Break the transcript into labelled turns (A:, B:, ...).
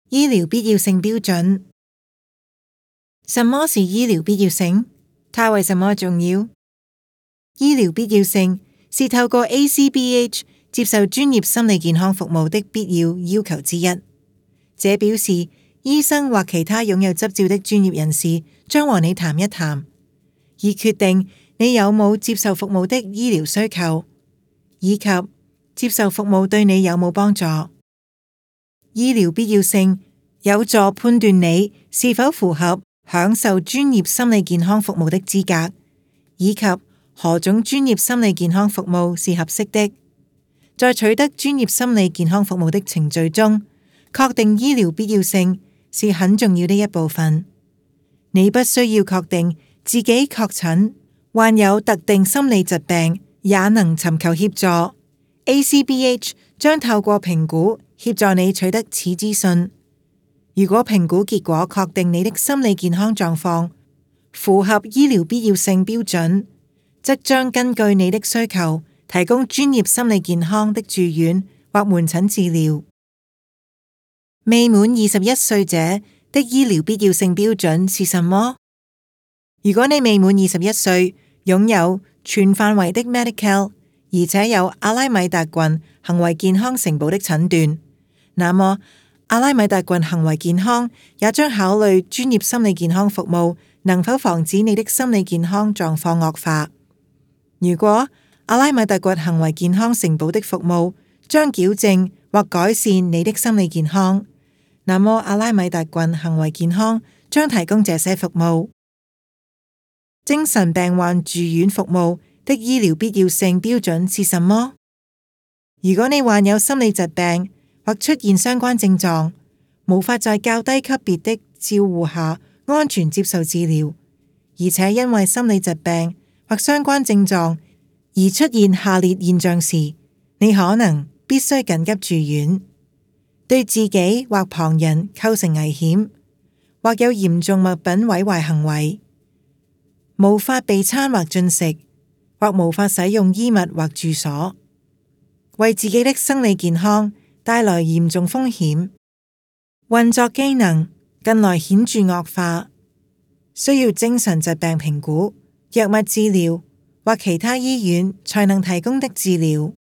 A: 醫療必要性標準。什麼是醫療必要性？它為什麼重要？醫療必要性是透過 ACBH 接受專業心理健康服務的必要要求之一。這表示醫生或其他擁有執照的專業人士將和你談一談，以決定你有冇接受服務的醫療需求，以及接受服務對你有冇幫助。醫療必要性有助判斷你是否符合享受專業心理健康服務的資格，以及何種專業心理健康服務是合適的。在取得專業心理健康服務的程序中，確定醫療必要性是很重要的一部分。你不需要確定自己確診、患有特定心理疾病，也能尋求協助。ACBH 將透過評估協助你取得此資訊。如果評估結果確定你的心理健康狀況符合醫療必要性標準，則將根據你的需求提供專業心理健康的住院或門診治療。未滿21歲者的醫療必要性標準是什麼？如果你未滿21歲，擁有全範圍的 Medi-Cal， 而且有阿拉米達郡行為健康承保的診斷，那麼阿拉米達郡行為健康也將考慮專業心理健康服務能否防止你的心理健康狀況惡化。如果阿拉米達郡行為健康承保的服務將矯正或改善你的心理健康，那麼阿拉米達郡行為健康將提供這些服務。精神病患住院服務的醫療必要性標準是什麼？如果你患有心理疾病或出現相關症狀，無法在較低級別的照護下安全接受治療，而且因為心理疾病或相關症狀而出現下列現象時，你可能必須緊急住院。對自己或旁人構成危險，或有嚴重物品毀壞行為，無法備餐或進食，或無法使用衣物或住所，為自己的生理健康帶來嚴重風險，運作機能近來顯著惡化，需要精神疾病評估、藥物治療或其他醫院才能提供的治療。